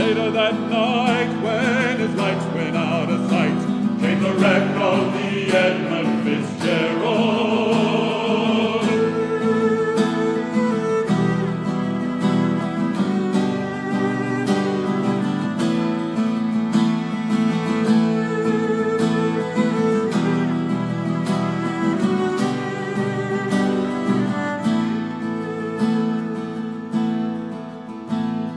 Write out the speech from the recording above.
Later that night, when his lights went out of sight, came the wreck of the Edmund